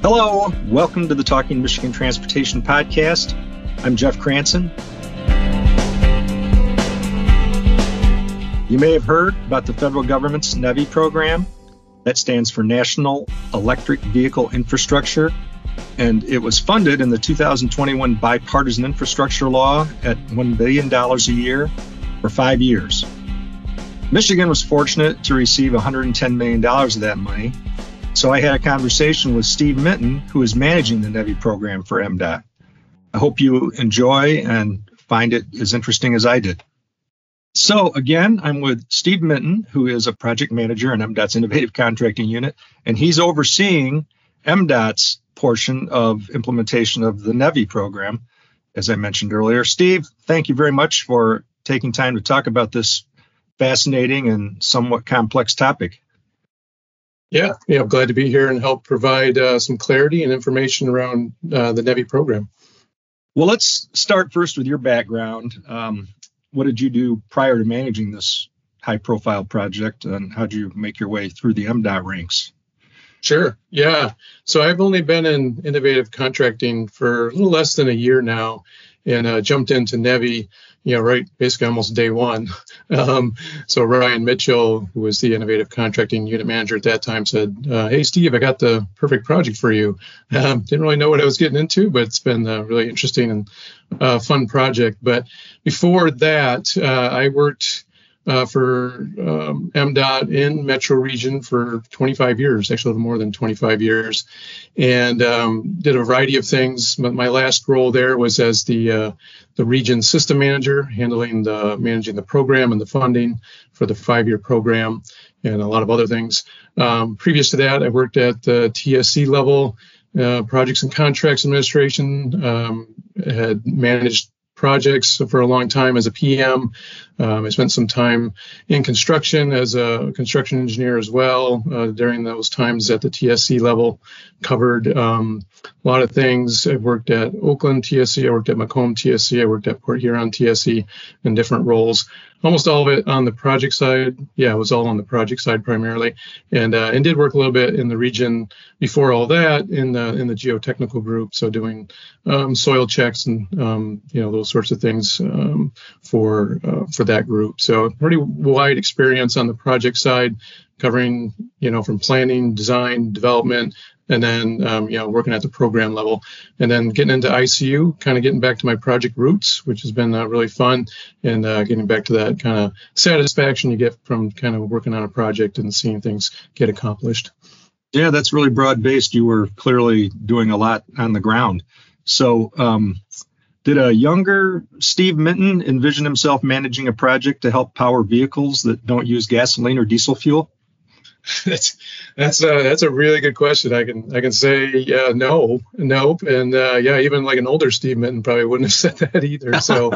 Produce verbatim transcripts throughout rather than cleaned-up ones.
Hello, welcome to the Talking Michigan Transportation Podcast. I'm Jeff Cranson. You may have heard about the federal government's NEVI program. That stands for National Electric Vehicle Infrastructure, and it was funded in the two thousand twenty-one Bipartisan Infrastructure Law at one billion dollars a year for five years. Michigan was fortunate to receive one hundred ten million dollars of that money. So I had a conversation with Steve Minton, who is managing the NEVI program for M DOT. I hope you enjoy and find it as interesting as I did. So again, I'm with Steve Minton, who is a project manager in M DOT's Innovative Contracting Unit, and he's overseeing M DOT's portion of implementation of the NEVI program, as I mentioned earlier. Steve, thank you very much for taking time to talk about this fascinating and somewhat complex topic. Yeah, yeah, I'm glad to be here and help provide uh, some clarity and information around uh, the NEVI program. Well, let's start first with your background. Um, what did you do prior to managing this high-profile project, and how did you make your way through the M DOT ranks? Sure, yeah. So I've only been in innovative contracting for a little less than a year now, and uh, jumped into NEVI, you know, right, basically almost day one. Um, so Ryan Mitchell, who was the innovative contracting unit manager at that time, said, uh, "Hey, Steve, I got the perfect project for you." Um, didn't really know what I was getting into, but it's been a really interesting and uh, fun project. But before that, uh, I worked Uh, for um, M DOT in Metro Region for twenty-five years, actually a little more than twenty-five years, and um, did a variety of things. But my last role there was as the uh, the region system manager, handling the managing the program and the funding for the five-year program, and a lot of other things. Um, previous to that, I worked at the T S C level, uh, projects and contracts administration, um, had managed projects for a long time as a P M. Um, I spent some time in construction as a construction engineer as well uh, during those times at the T S C level. Covered um, a lot of things. I worked at Oakland T S C, I worked at Macomb T S C, I worked at Port Huron T S C in different roles. Almost all of it on the project side. Yeah, it was all on the project side primarily, and uh, and did work a little bit in the region before all that in the in the geotechnical group. So doing um, soil checks and um, you know those sorts of things um, for uh, for that group. So pretty wide experience on the project side, covering you know from planning, design, development, and then um, you know working at the program level, and then getting into I C U, kind of getting back to my project roots, which has been uh, really fun, and uh, getting back to that kind of satisfaction you get from kind of working on a project and seeing things get accomplished. Yeah, that's really broad-based. You were clearly doing a lot on the ground. So um, did a younger Steve Minton envision himself managing a project to help power vehicles that don't use gasoline or diesel fuel? That's that's a that's a really good question. I can I can say uh, no, nope, and uh, yeah, even like an older Steve Minton probably wouldn't have said that either. So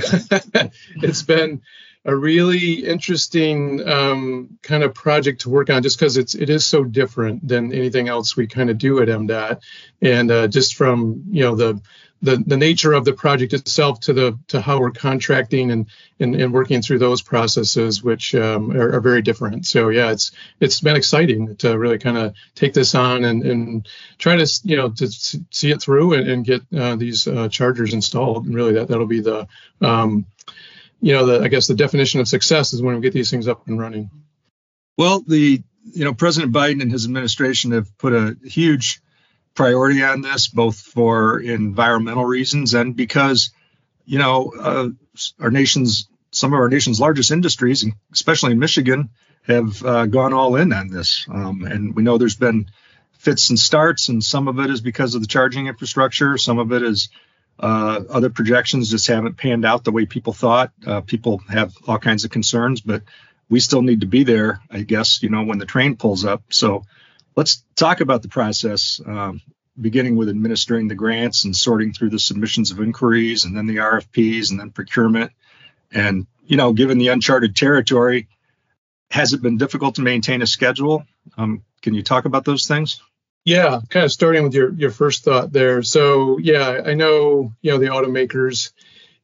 it's been a really interesting um, kind of project to work on, just because it's it is so different than anything else we kind of do at M DOT, and uh, just from you know the the the nature of the project itself to the to how we're contracting and and, and working through those processes, which um, are, are very different. So yeah, it's it's been exciting to really kind of take this on and, and try to you know to see it through and, and get uh, these uh, chargers installed. And really, that that'll be the um, you know the I guess the definition of success is when we get these things up and running. Well, the you know President Biden and his administration have put a huge priority on this, both for environmental reasons and because, you know, uh, our nation's, some of our nation's largest industries, especially in Michigan, have uh, gone all in on this. Um, and we know there's been fits and starts, and some of it is because of the charging infrastructure. Some of it is uh, other projections just haven't panned out the way people thought. Uh, people have all kinds of concerns, but we still need to be there, I guess, you know, when the train pulls up. So let's talk about the process, um, beginning with administering the grants and sorting through the submissions of inquiries and then the R F Ps and then procurement. And, you know, given the uncharted territory, has it been difficult to maintain a schedule? Um, can you talk about those things? Yeah, kind of starting with your, your first thought there. So, yeah, I know, you know, the automakers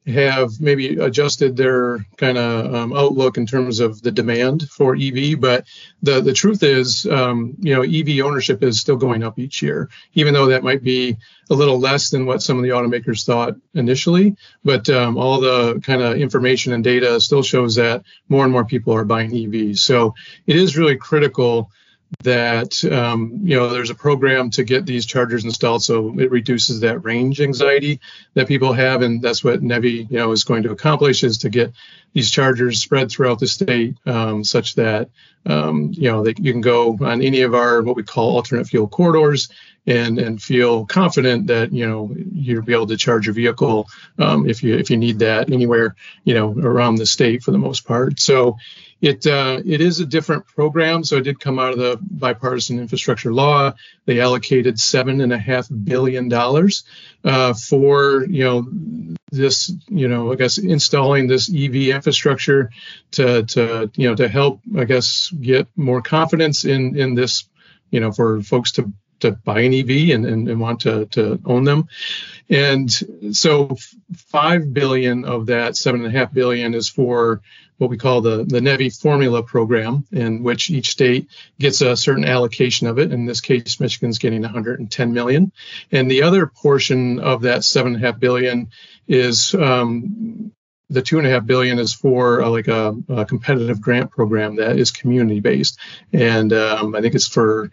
have maybe adjusted their kind of um, outlook in terms of the demand for E V. But the, the truth is, um, you know, E V ownership is still going up each year, even though that might be a little less than what some of the automakers thought initially. But um, all the kind of information and data still shows that more and more people are buying E Vs. So it is really critical that um, you know there's a program to get these chargers installed, so it reduces that range anxiety that people have, and that's what NEVI you know is going to accomplish, is to get these chargers spread throughout the state, um, such that um, you know they, you can go on any of our what we call alternate fuel corridors and and feel confident that you know you'll be able to charge your vehicle um, if you if you need that anywhere you know around the state for the most part. So It uh, it is a different program, so it did come out of the bipartisan infrastructure law. They allocated seven and a half billion dollars uh, for you know this you know I guess installing this E V infrastructure to to you know to help I guess get more confidence in in this you know for folks to to buy an E V and, and, and want to, to own them. And so five billion of that seven and a half billion is for what we call the, the NEVI formula program, in which each state gets a certain allocation of it. In this case, Michigan's getting one hundred ten million. And the other portion of that seven and a half billion is um, the two and a half billion is for uh, like a, a competitive grant program that is community based. And um, I think it's for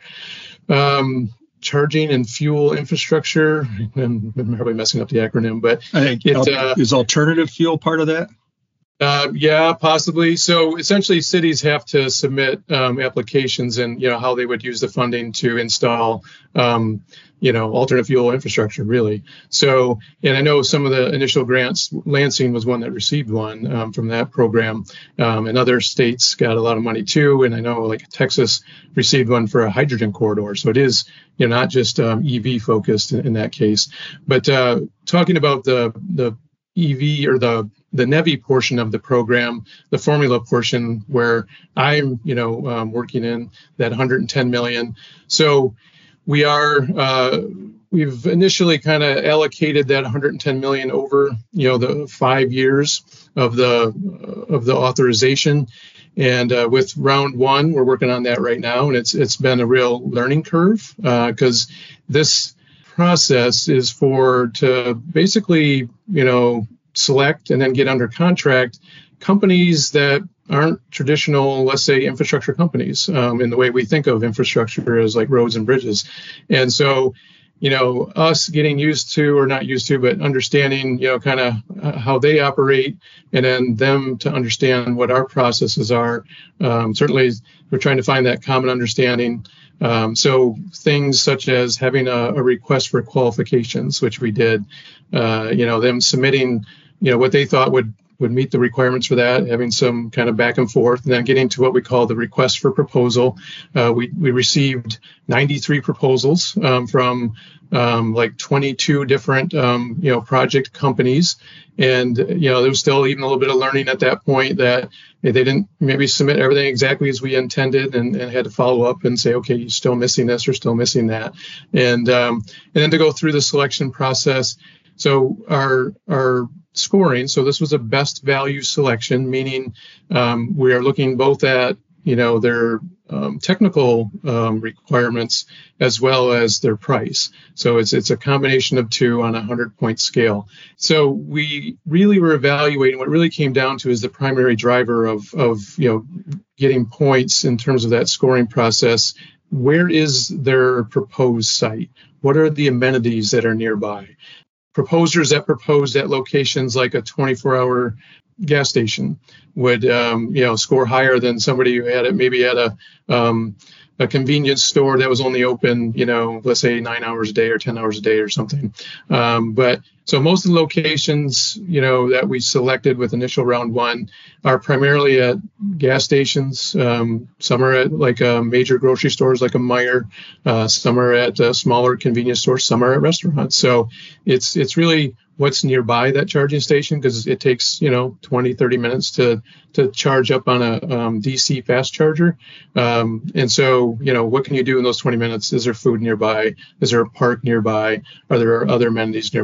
Um, charging and fuel infrastructure. I'm probably messing up the acronym, but I think it, uh, is alternative fuel part of that? Uh, yeah, possibly. So essentially, cities have to submit um, applications and you know how they would use the funding to install um, you know alternate fuel infrastructure, really. So, and I know some of the initial grants, Lansing was one that received one um, from that program, um, and other states got a lot of money too. And I know like Texas received one for a hydrogen corridor. So it is you know not just um, E V focused in, in that case. But uh, talking about the the E V or the the NEVI portion of the program, the formula portion where I'm, you know, um, working in that one hundred ten million. So we are, uh, we've initially kind of allocated that one hundred ten million over, you know, the five years of the of the authorization. And uh, with round one, we're working on that right now, and it's it's been a real learning curve because uh, this process is for to basically, you know, select and then get under contract companies that aren't traditional, let's say, infrastructure companies um, in the way we think of infrastructure as like roads and bridges. And so, you know, us getting used to, or not used to, but understanding, you know, kind of how they operate, and then them to understand what our processes are. Um, certainly, we're trying to find that common understanding. Um, so things such as having a, a request for qualifications, which we did, uh, you know, them submitting, you know, what they thought would would meet the requirements for that, having some kind of back and forth, and then getting to what we call the request for proposal. Uh, we, we received ninety-three proposals um, from um, like twenty-two different, um, you know, project companies. And, you know, there was still even a little bit of learning at that point that they didn't maybe submit everything exactly as we intended, and, and had to follow up and say, okay, you're still missing this or still missing that. And, um, and then to go through the selection process. So our, our, scoring. So this was a best value selection, meaning um, we are looking both at, you know, their um, technical um, requirements as well as their price. So it's it's a combination of two on a hundred point scale. So we really were evaluating what really came down to is the primary driver of of you know getting points in terms of that scoring process. Where is their proposed site? What are the amenities that are nearby? Proposers that proposed at locations like a twenty-four hour gas station would, um, you know, score higher than somebody who had it maybe at a um, a convenience store that was only open, you know, let's say nine hours a day or ten hours a day or something. Um, but so most of the locations, you know, that we selected with initial round one are primarily at gas stations. Um, some are at like uh, major grocery stores like a Meijer. Uh, some are at uh, smaller convenience stores. Some are at restaurants. So it's it's really what's nearby that charging station, because it takes, you know, twenty, thirty minutes to to charge up on a um, D C fast charger. Um, and so, you know, what can you do in those twenty minutes? Is there food nearby? Is there a park nearby? Are there other amenities nearby? Those are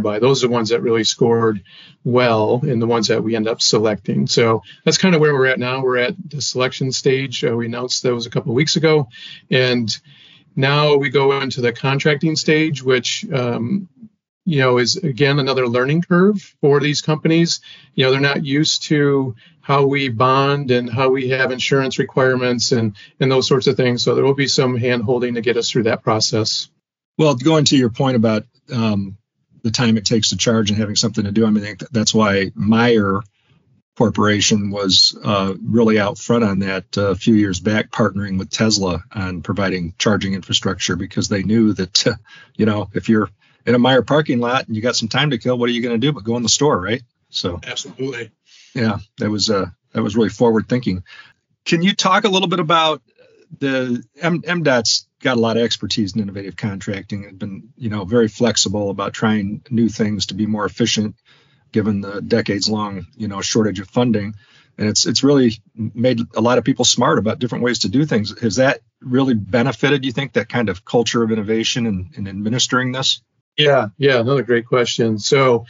ones that really scored well and the ones that we end up selecting. So that's kind of where we're at now. We're at the selection stage. Uh, we announced those a couple of weeks ago. And now we go into the contracting stage, which, um, you know, is, again, another learning curve for these companies. You know, they're not used to how we bond and how we have insurance requirements and, and those sorts of things. So there will be some hand holding to get us through that process. Well, going to your point about um, the time it takes to charge and having something to do, I mean, I think that's why Meyer Corporation was uh, really out front on that uh, a few years back, partnering with Tesla on providing charging infrastructure, because they knew that, uh, you know, if you're in a Meyer parking lot and you got some time to kill, what are you going to do but go in the store, right? So absolutely. Yeah, that was uh, that was really forward thinking. Can you talk a little bit about the M- MDOT's got a lot of expertise in innovative contracting and been, you know, very flexible about trying new things to be more efficient, given the decades long, you know, shortage of funding. And it's it's really made a lot of people smart about different ways to do things. Has that really benefited, you think, that kind of culture of innovation and in, in administering this? Yeah, yeah, another great question. So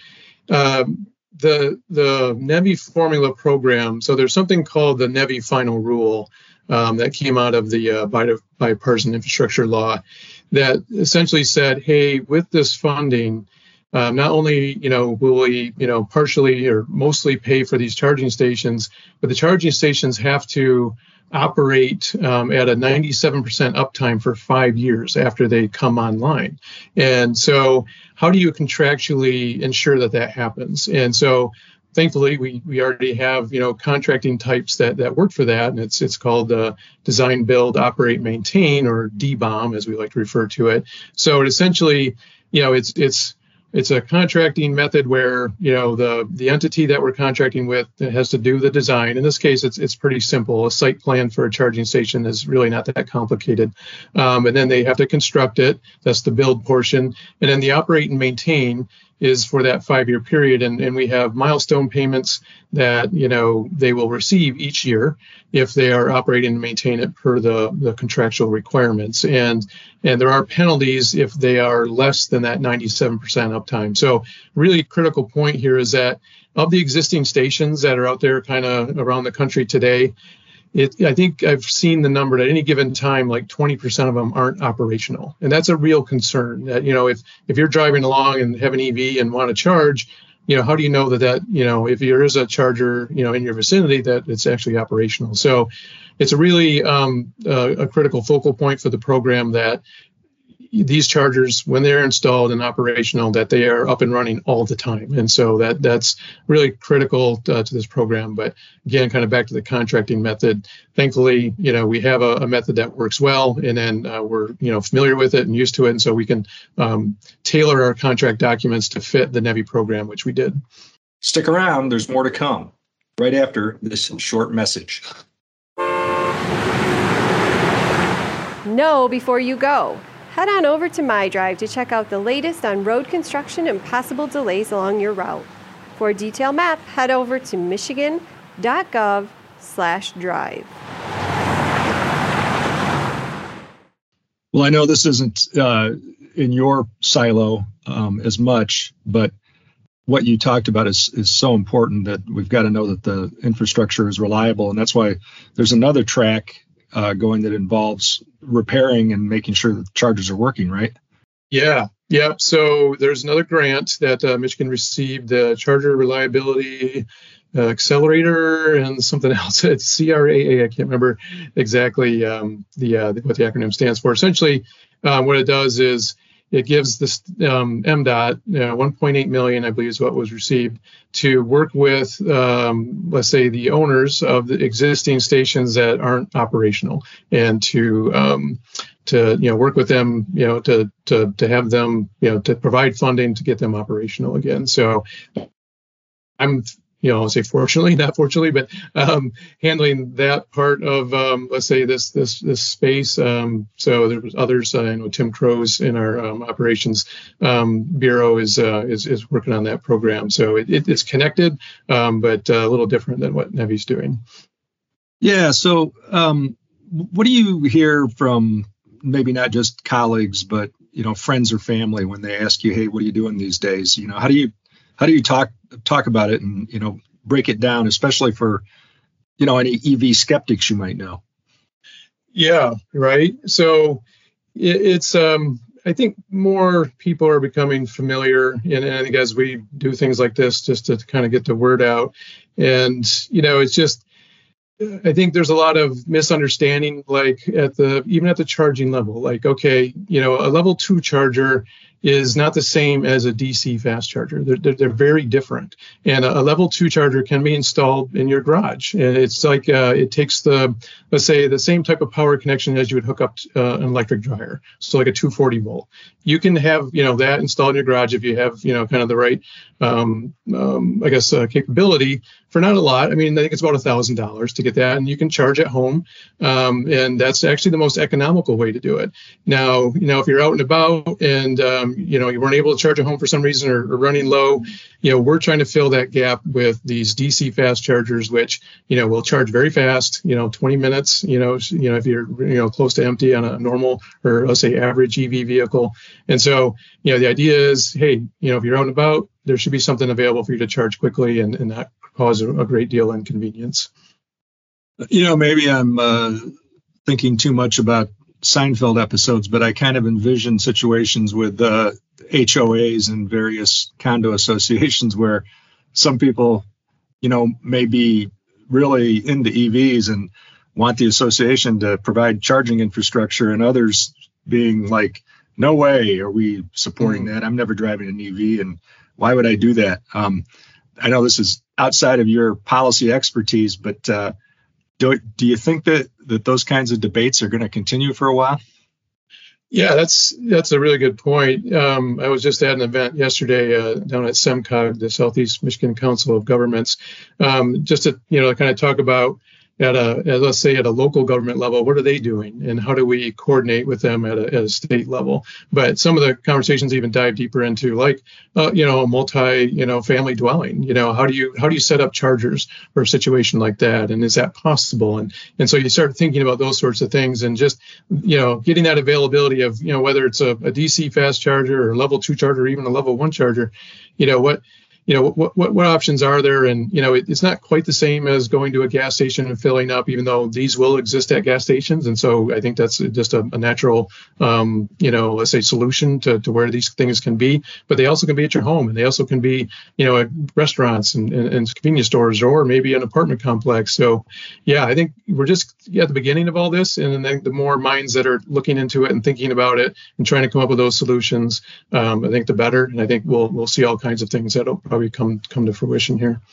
um, the the NEVI formula program, so there's something called the NEVI final rule um, that came out of the uh, bipartisan infrastructure law that essentially said, hey, with this funding, um, not only, you know, will we, you know, partially or mostly pay for these charging stations, but the charging stations have to operate um, at a ninety-seven percent uptime for five years after they come online. And so how do you contractually ensure that that happens? And so thankfully, we we already have, you know, contracting types that that work for that. And it's it's called uh, design, build, operate, maintain, or D BOM, as we like to refer to it. So it essentially, you know, it's it's It's a contracting method where, you know, the the entity that we're contracting with has to do the design. In this case, it's it's pretty simple. A site plan for a charging station is really not that complicated. Um, and then they have to construct it. That's the build portion. And then the operate and maintain is for that five-year period. And, and we have milestone payments that, you know, they will receive each year if they are operating and maintain it per the, the contractual requirements. And and there are penalties if they are less than that ninety-seven percent uptime. So really critical point here is that of the existing stations that are out there kind of around the country today, It, I think I've seen the number at any given time, like twenty percent of them aren't operational. And that's a real concern that, you know, if, if you're driving along and have an E V and want to charge, you know, how do you know that that, you know, if there is a charger, you know, in your vicinity, that it's actually operational? So it's a really um, uh, a critical focal point for the program that these chargers, when they're installed and operational, that they are up and running all the time. And so that that's really critical uh, to this program. But again, kind of back to the contracting method, thankfully, you know, we have a, a method that works well, and then uh, we're, you know, familiar with it and used to it. And so we can um, tailor our contract documents to fit the NEVI program, which we did. Stick around, there's more to come right after this short message. Know before you go. Head on over to MyDrive to check out the latest on road construction and possible delays along your route. For a detailed map, head over to michigan.gov slash drive. Well, I know this isn't uh, in your silo um, as much, but what you talked about is, is so important that we've got to know that the infrastructure is reliable. And that's why there's another track Uh, going that involves repairing and making sure that the chargers are working, right? Yeah, yeah. So there's another grant that uh, Michigan received, the Charger Reliability uh, Accelerator and something else. It's C R A A. I can't remember exactly um, the uh, what the acronym stands for. Essentially, uh, what it does is it gives this um, M DOT you know, one point eight million, I believe, is what was received to work with, um, let's say, the owners of the existing stations that aren't operational, and to um, to you know work with them, you know, to to to have them, you know, to provide funding to get them operational again. So I'm. You know, I'll say fortunately, not fortunately, but um, handling that part of, um, let's say, this this this space. Um, so there was others. Uh, I know Tim Crows in our um, operations um, bureau is, uh, is is working on that program. So it, it, it's connected, um, but uh, a little different than what NEVI's doing. Yeah. So um, what do you hear from maybe not just colleagues, but you know, friends or family when they ask you, "Hey, what are you doing these days?" You know, how do you how do you talk talk about it and, you know, break it down, especially for, you know, any E V skeptics you might know? Yeah, right. So it, it's, um, I think more people are becoming familiar, and, and I think as we do things like this, just to kind of get the word out. And, you know, it's just, I think there's a lot of misunderstanding, like at the, even at the charging level, like, okay, you know, a level two charger is not the same as a D C fast charger. They're, they're, they're very different. And a, a level two charger can be installed in your garage. And it's like, uh, it takes the, let's say, the same type of power connection as you would hook up to, uh, an electric dryer. So like a two forty volt. You can have, you know, that installed in your garage if you have, you know, kind of the right, um, um, I guess, uh, capability for not a lot. I mean, I think it's about a thousand dollars to get that, and you can charge at home. Um, and that's actually the most economical way to do it. Now, you know, if you're out and about and, um, you know, you weren't able to charge at home for some reason, or, or running low, you know, we're trying to fill that gap with these D C fast chargers, which, you know, will charge very fast, you know, twenty minutes, you know, you know, if you're, you know, close to empty on a normal, or let's say average E V vehicle. And so, you know, the idea is, hey, you know, if you're out and about, there should be something available for you to charge quickly and, and not cause a, a great deal of inconvenience. You know, maybe I'm uh, thinking too much about Seinfeld episodes, but I kind of envision situations with uh, H O As and various condo associations where some people, you know, may be really into E Vs and want the association to provide charging infrastructure, and others being like, no way are we supporting mm-hmm. that. I'm never driving an E V, and why would I do that? Um, I know this is outside of your policy expertise, but uh, do, do you think that, that those kinds of debates are going to continue for a while? Yeah, that's that's a really good point. Um, I was just at an event yesterday uh, down at SEMCOG, the Southeast Michigan Council of Governments, um, just to, you know, kind of talk about at a, let's say at a local government level, what are they doing and how do we coordinate with them at a, at a state level? But some of the conversations even dive deeper into, like, uh, you know, a multi, you know, family dwelling, you know, how do you, how do you set up chargers for a situation like that? And is that possible? And, and so you start thinking about those sorts of things, and just, you know, getting that availability of, you know, whether it's a, a D C fast charger or level two charger, or even a level one charger, you know, what, you know, what, what, what options are there? And, you know, it, it's not quite the same as going to a gas station and filling up, even though these will exist at gas stations. And so I think that's just a, a natural, um, you know, let's say solution to, to where these things can be. But they also can be at your home, and they also can be, you know, at restaurants and, and, and convenience stores, or maybe an apartment complex. So, yeah, I think we're just at the beginning of all this. And then the more minds that are looking into it and thinking about it and trying to come up with those solutions, um, I think the better. And I think we'll we'll see all kinds of things that'll probably come come to fruition here.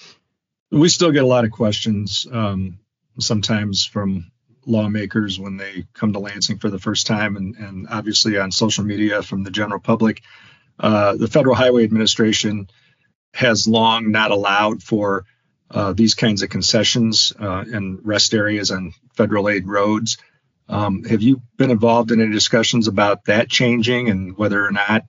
We still get a lot of questions um, sometimes from lawmakers when they come to Lansing for the first time, and, and obviously on social media from the general public. Uh, the Federal Highway Administration has long not allowed for uh, these kinds of concessions uh, and rest areas on federal aid roads. Um, have you been involved in any discussions about that changing, and whether or not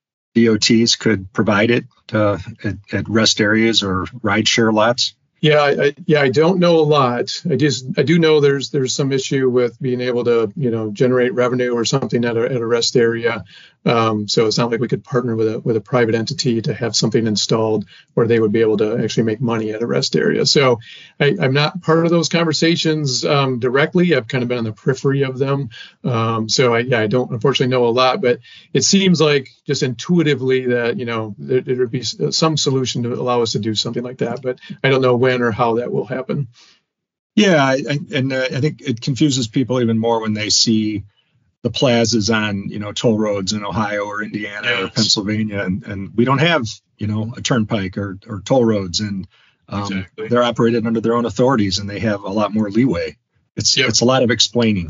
D O Ts could provide it uh, at, at rest areas or rideshare lots? Yeah, I, yeah, I don't know a lot. I just I do know there's there's some issue with being able to, you know, generate revenue or something at a, at a rest area. Um, so it's not like we could partner with a with a private entity to have something installed where they would be able to actually make money at a rest area. So I, I'm not part of those conversations um, directly. I've kind of been on the periphery of them. Um, so I, yeah, I don't unfortunately know a lot, but it seems like just intuitively that, you know, there, there would be some solution to allow us to do something like that. But I don't know when or how that will happen. Yeah, I, I, and uh, I think it confuses people even more when they see the plazas on, you know, toll roads in Ohio or Indiana yes. or Pennsylvania, and, and we don't have, you know, a turnpike or, or toll roads, and um, exactly. they're operated under their own authorities, and they have a lot more leeway. It's yep. it's a lot of explaining.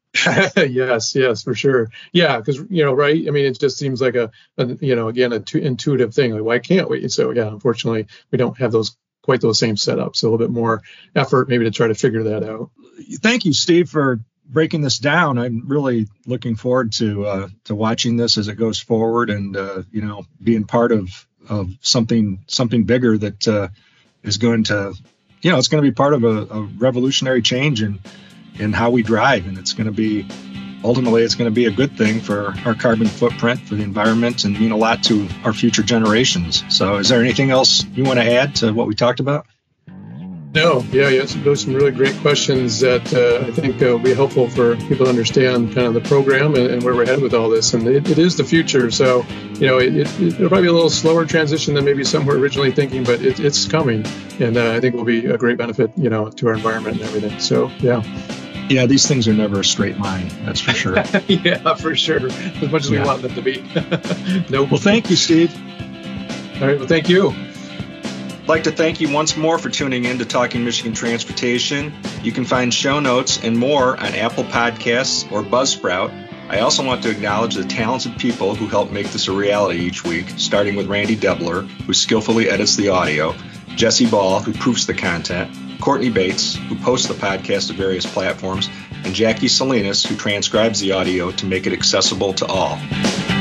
yes, yes, for sure. Yeah, because, you know, right. I mean, it just seems like a, a you know, again, a t- intuitive thing. Like, why can't we? So, yeah, unfortunately, we don't have those quite those same setups. So a little bit more effort maybe to try to figure that out. Thank you, Steve, for breaking this down. I'm really looking forward to uh, to watching this as it goes forward, and uh, you know, being part of of something something bigger that uh, is going to, you know, it's going to be part of a, a revolutionary change in in how we drive, and it's going to be ultimately it's going to be a good thing for our carbon footprint, for the environment, and mean a lot to our future generations. So is there anything else you want to add to what we talked about? No, yeah, yes, those are some really great questions that uh, I think uh, will be helpful for people to understand kind of the program and, and where we're headed with all this. And it, it is the future. So, you know, it, it, it'll probably be a little slower transition than maybe some were originally thinking, but it, it's coming. And uh, I think will be a great benefit, you know, to our environment and everything. So, yeah. Yeah, these things are never a straight line. That's for sure. Yeah, for sure. As much as yeah. we want them to be. Nope. Well, thank you, Steve. All right. Well, thank you. I'd like to thank you once more for tuning in to Talking Michigan Transportation. You can find show notes and more on Apple Podcasts or Buzzsprout. I also want to acknowledge the talented people who help make this a reality each week, starting with Randy Debler, who skillfully edits the audio, Jesse Ball, who proofs the content, Courtney Bates, who posts the podcast to various platforms, and Jackie Salinas, who transcribes the audio to make it accessible to all.